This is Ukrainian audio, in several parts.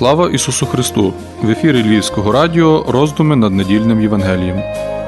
Слава Ісусу Христу! В ефірі Львівського радіо роздуми над недільним Євангелієм.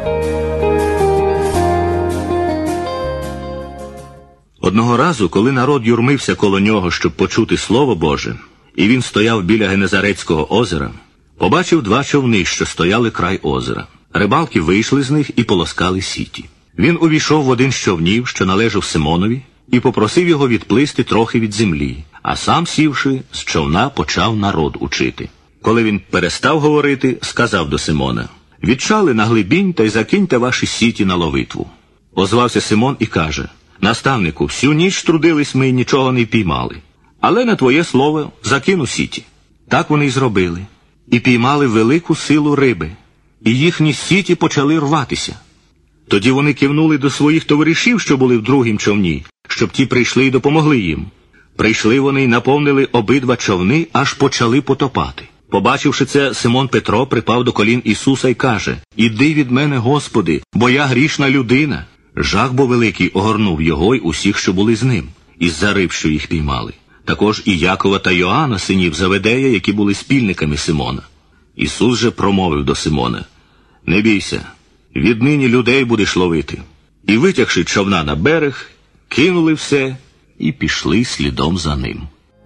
Одного разу, коли народ юрмився коло нього, щоб почути Слово Боже, і він стояв біля Генезарецького озера, побачив два човни, що стояли край озера. Рибалки вийшли з них і полоскали сіті. Він увійшов в один з човнів, що належав Симонові, і попросив його відплисти трохи від землі, а сам, сівши, з човна почав народ учити. Коли він перестав говорити, сказав до Симона: «Відчали на глибінь та й закиньте ваші сіті на ловитву». Озвався Симон і каже: «Наставнику, всю ніч трудились ми і нічого не впіймали, але на твоє слово закину сіті». Так вони й зробили, і піймали велику силу риби, і їхні сіті почали рватися. Тоді вони кивнули до своїх товаришів, що були в другім човні, щоб ті прийшли і допомогли їм. Прийшли вони й наповнили обидва човни, аж почали потопати. Побачивши це, Симон Петро припав до колін Ісуса й каже: «Іди від мене, Господи, бо я грішна людина». Жах бо великий огорнув його й усіх, що були з ним, із-за риб, що їх піймали. Також і Якова та Йоанна, синів Заведея, які були спільниками Симона. Ісус же промовив до Симона: «Не бійся, віднині людей будеш ловити». І, витягши човна на берег, кинули все і пішли слідом за ним.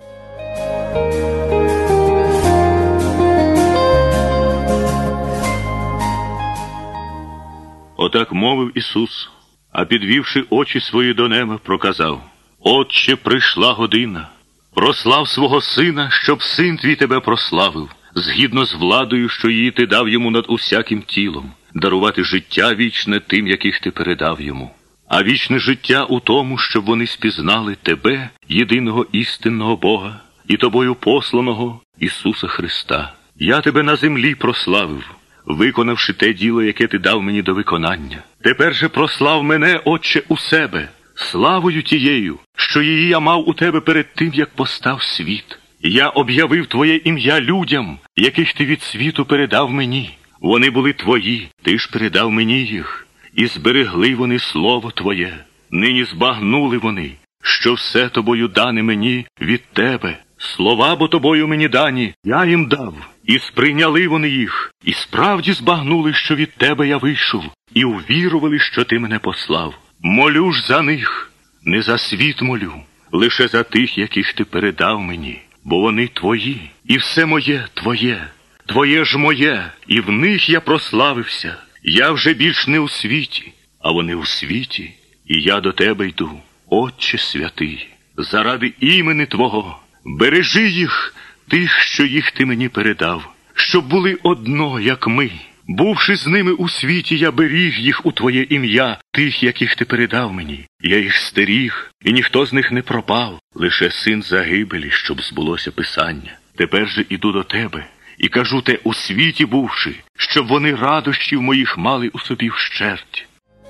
Отак мовив Ісус, а підвівши очі свої до неба, проказав: «Отче, прийшла година. Прослав свого Сина, щоб Син твій тебе прославив, згідно з владою, що її ти дав йому над усяким тілом, дарувати життя вічне тим, яких ти передав йому. А вічне життя у тому, щоб вони спізнали тебе, єдиного істинного Бога, і тобою посланого Ісуса Христа. Я тебе на землі прославив, виконавши те діло, яке ти дав мені до виконання. Тепер же прослав мене, Отче, у себе, славою тією, що її я мав у тебе перед тим, як постав світ. Я об'явив твоє ім'я людям, яких ти від світу передав мені. Вони були твої, ти ж передав мені їх. І зберегли вони слово твоє. Нині збагнули вони, що все тобою дане мені від тебе. Слова бо тобою мені дані, я їм дав. І сприйняли вони їх, і справді збагнули, що від тебе я вийшов, і увірували, що ти мене послав. Молю ж за них, не за світ молю, лише за тих, яких ти передав мені, бо вони твої, і все моє твоє, твоє ж моє, і в них я прославився. Я вже більш не у світі, а вони у світі, і я до тебе йду, Отче святий, заради імени Твого. Бережи їх, тих, що їх ти мені передав, щоб були одно, як ми. Бувши з ними у світі, я беріг їх у Твоє ім'я, тих, яких ти передав мені. Я їх стеріг, і ніхто з них не пропав, лише син загибелі, щоб збулося Писання. Тепер же іду до тебе, і кажу те у світі бувши, щоб вони радощів моїх мали у собі вщерть».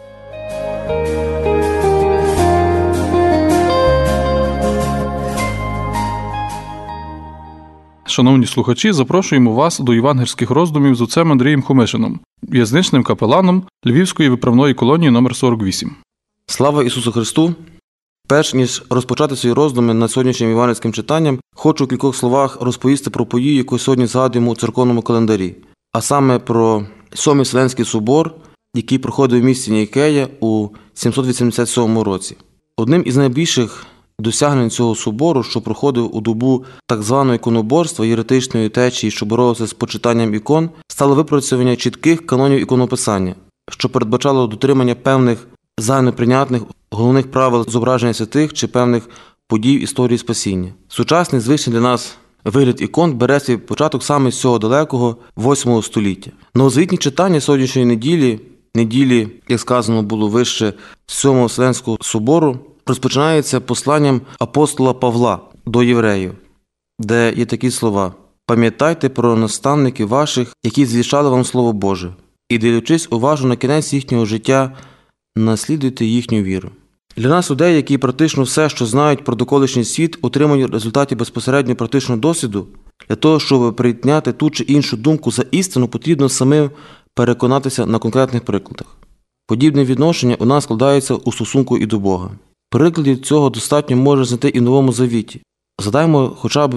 Шановні слухачі, запрошуємо вас до євангельських роздумів з отцем Андрієм Хомишином, в'язничним капеланом Львівської виправної колонії номер 48. Слава Ісусу Христу! Перш ніж розпочати свої роздуми над сьогоднішнім євангельським читанням, хочу у кількох словах розповісти про подію, яку сьогодні згадуємо у церковному календарі, а саме про Сьомий Вселенський собор, який проходив в місті Нікея у 787 році. Одним із найбільших досягнень цього собору, що проходив у добу так званого іконоборства, єретичної течії, що боролося з почитанням ікон, стало випрацювання чітких канонів іконописання, що передбачало дотримання певних загальноприйнятних головних правил зображення святих чи певних подій історії спасіння. Сучасний звичний для нас вигляд ікон бере свій початок саме з цього далекого 8 століття. Новозавітні читання сьогоднішньої неділі, як сказано було вище, Сьомого Вселенського собору, розпочинається посланням апостола Павла до євреїв, де є такі слова: «Пам'ятайте про наставників ваших, які звіщали вам Слово Боже, і, дивлячись уважно на кінець їхнього життя, наслідуйте їхню віру». Для нас, людей, які практично все, що знають про доколишній світ, отримують в результаті безпосередньо практичного досвіду, для того, щоб прийняти ту чи іншу думку за істину, потрібно самим переконатися на конкретних прикладах. Подібне відношення у нас складається у стосунку і до Бога. Прикладів цього достатньо може знайти і в Новому Завіті. Згадаймо хоча б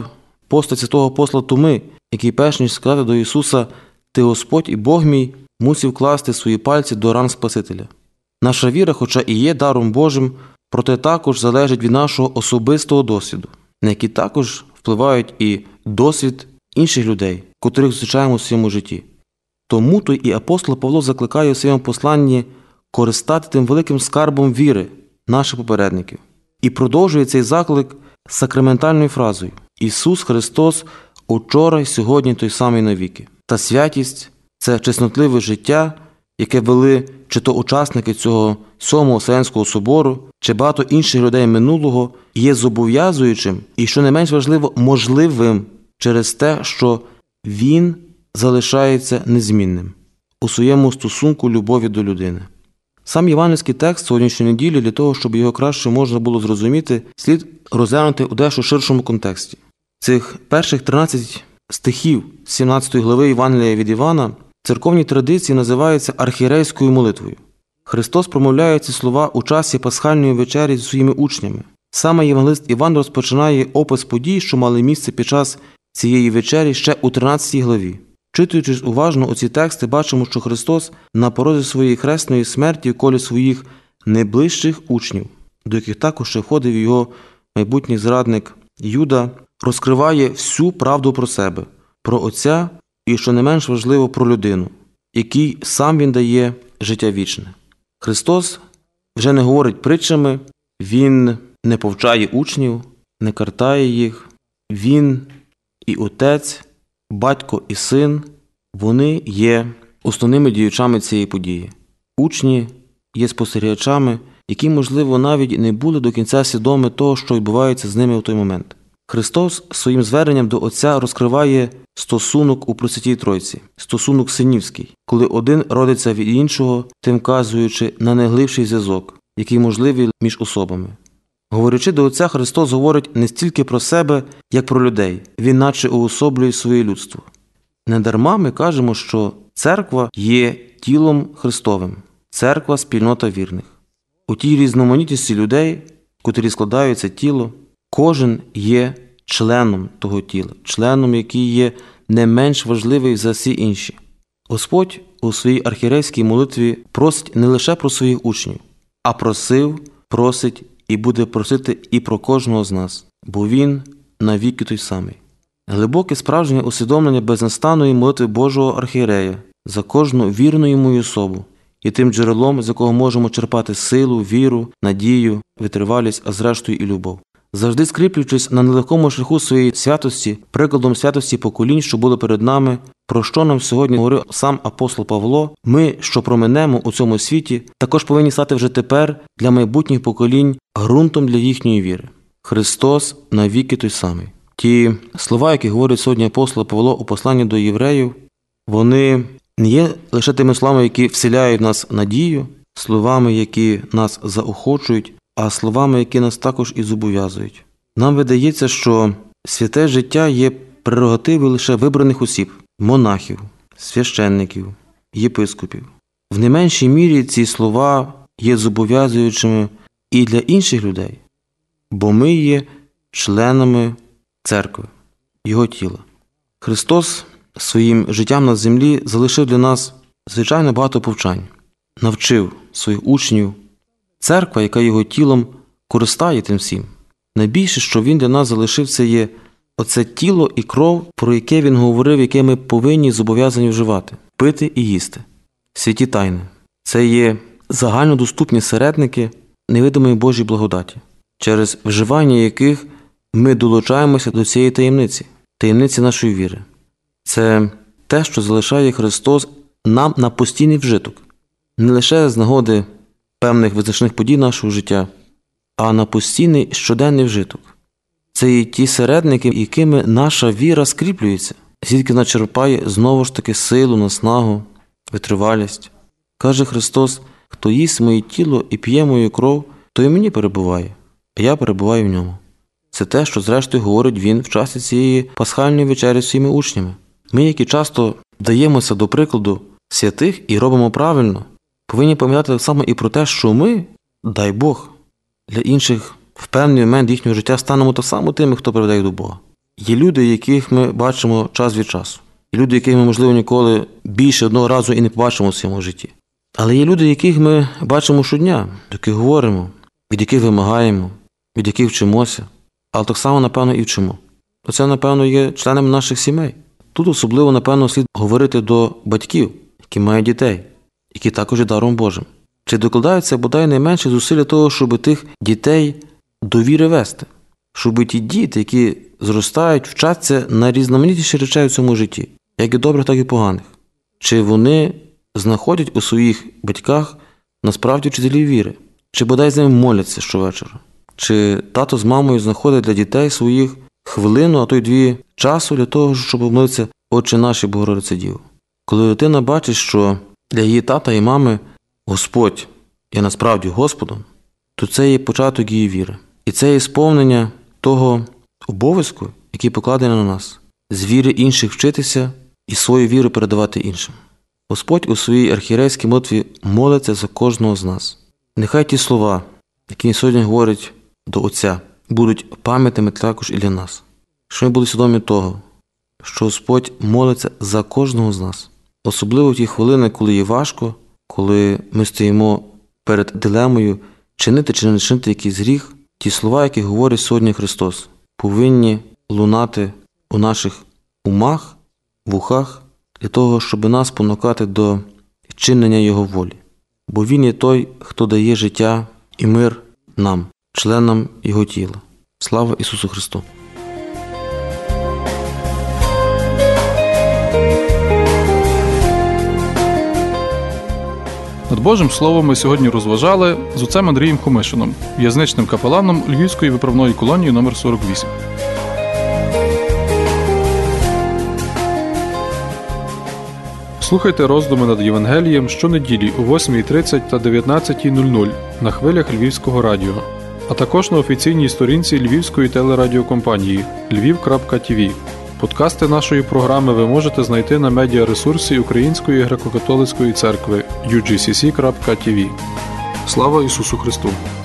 постать святого апостола Томи, який перш ніж сказати до Ісуса «Ти Господь і Бог мій», мусив класти свої пальці до ран Спасителя. Наша віра, хоча і є даром Божим, проте також залежить від нашого особистого досвіду, на який також впливають і досвід інших людей, котрих зустрічаємо в своєму житті. Тому то і апостол Павло закликає у своєму посланні користати тим великим скарбом віри наших попередників. І продовжує цей заклик сакраментальною фразою «Ісус Христос учора й сьогодні той самий навіки». Та святість – це чеснотливе життя, яке вели чи то учасники цього Сьомого Вселенського собору, чи багато інших людей минулого, є зобов'язуючим і, що не менш важливо, можливим через те, що він залишається незмінним у своєму стосунку любові до людини. Сам євангельський текст сьогоднішньої неділі, для того, щоб його краще можна було зрозуміти, слід розглянути у дещо ширшому контексті. Цих перших 13 стихів 17 глави Євангелія від Івана в церковній традиції називаються архієрейською молитвою. Христос промовляє ці слова у часі пасхальної вечері зі своїми учнями. Саме євангелист Іван розпочинає опис подій, що мали місце під час цієї вечері ще у 13 главі. Читуючи уважно оці тексти, бачимо, що Христос на порозі своєї хресної смерті в колі своїх найближчих учнів, до яких також ще входив його майбутній зрадник Юда, розкриває всю правду про себе, про Отця і, що не менш важливо, про людину, якій сам Він дає життя вічне. Христос вже не говорить притчами, Він не повчає учнів, не картає їх. Він і Отець, Батько і Син, вони є основними діячами цієї події. Учні є спостерігачами, які, можливо, навіть не були до кінця свідомі того, що відбувається з ними в той момент. Христос своїм зверненням до Отця розкриває стосунок у Пресвятій Тройці, стосунок синівський, коли один родиться від іншого, тим вказуючи на найглибший зв'язок, який можливий між особами. Говорячи до Отця, Христос говорить не стільки про себе, як про людей. Він наче уособлює своє людство. Недарма ми кажемо, що церква є тілом Христовим, церква – спільнота вірних. У тій різноманітності людей, котрі складають це тіло, кожен є членом того тіла, членом, який є не менш важливий за всі інші. Господь у своїй архієрейській молитві просить не лише про своїх учнів, а просив, просить і буде просити і про кожного з нас, бо Він навіки той самий. Глибоке справжнє усвідомлення безнастанної молитви Божого архієрея за кожну вірну йому особу є тим джерелом, з якого можемо черпати силу, віру, надію, витривалість, а зрештою і любов. Завжди скріплюючись на нелегкому шляху своєї святості, прикладом святості поколінь, що були перед нами, про що нам сьогодні говорив сам апостол Павло, ми, що проминемо у цьому світі, також повинні стати вже тепер для майбутніх поколінь ґрунтом для їхньої віри. Христос навіки той самий. Ті слова, які говорить сьогодні апостол Павло у посланні до євреїв, вони не є лише тими словами, які вселяють в нас надію, словами, які нас заохочують, а словами, які нас також і зобов'язують. Нам видається, що святе життя є прерогативою лише вибраних осіб – монахів, священників, єпископів. В не меншій мірі ці слова є зобов'язуючими і для інших людей, бо ми є членами церкви, Його тіла. Христос своїм життям на землі залишив для нас звичайно багато повчань, навчив своїх учнів. Церква, яка Його тілом, користає тим всім. Найбільше, що Він для нас залишив, це є оце тіло і кров, про яке Він говорив, яке ми повинні зобов'язані вживати, пити і їсти. Святі тайни. Це є загальнодоступні середники невидимої Божої благодаті, через вживання яких ми долучаємося до цієї таємниці, таємниці нашої віри. Це те, що залишає Христос нам на постійний вжиток. Не лише з нагоди певних визначних подій нашого життя, а на постійний щоденний вжиток. Це є ті середники, якими наша віра скріплюється, звідки вона черпає знову ж таки силу, наснагу, витривалість. Каже Христос: хто їсть моє тіло і п'є мою кров, то і мені перебуває, а я перебуваю в ньому. Це те, що зрештою говорить Він в часі цієї пасхальної вечері з своїми учнями. Ми, які часто даємося до прикладу святих і робимо правильно, повинні пам'ятати так само і про те, що ми, дай Бог, для інших в певний момент їхнього життя станемо так само тими, хто приведе їх до Бога. Є люди, яких ми бачимо час від часу. Є люди, яких ми, можливо, ніколи більше одного разу і не побачимо в своєму житті. Але є люди, яких ми бачимо щодня, до яких говоримо, від яких вимагаємо, від яких вчимося, але так само, напевно, і вчимо. Це, напевно, є членами наших сімей. Тут особливо, напевно, слід говорити до батьків, які мають дітей, які також є даром Божим. Чи докладаються бодай найменше зусиль для того, щоб тих дітей до віри вести? Щоб ті діти, які зростають, вчаться на різноманітніші речей у цьому житті, як і добрих, так і поганих. Чи вони знаходять у своїх батьках насправді вчителів віри? Чи бодай з ними моляться щовечора? Чи тато з мамою знаходять для дітей своїх хвилину, а то й 2 часу для того, щоб молитися «Отче наш і Богородице Діво»? Коли дитина бачить, що для її тата і мами Господь є насправді Господом, то це є початок її віри. І це є сповнення того обов'язку, який покладений на нас, з віри інших вчитися і свою віру передавати іншим. Господь у своїй архієрейській молитві молиться за кожного з нас. Нехай ті слова, які він сьогодні говорить до Отця, будуть пам'ятними також і для нас. Що ми були свідомі того, що Господь молиться за кожного з нас. Особливо в ті хвилини, коли є важко, коли ми стоїмо перед дилемою чинити чи не чинити якийсь гріх, ті слова, які говорить сьогодні Христос, повинні лунати у наших умах, вухах, для того, щоб нас спонукати до чинення Його волі. Бо Він є той, хто дає життя і мир нам, членам Його тіла. Слава Ісусу Христу! Над Божим Словом ми сьогодні розважали з отцем Андрієм Хомишином, в'язничним капеланом Львівської виправної колонії номер 48. Слухайте роздуми над Євангелієм щонеділі о 8:30 та 19:00 на хвилях Львівського радіо, а також на офіційній сторінці Львівської телерадіокомпанії lviv.tv. Подкасти нашої програми ви можете знайти на медіаресурсі Української греко-католицької церкви UGCC.tv. Слава Ісусу Христу!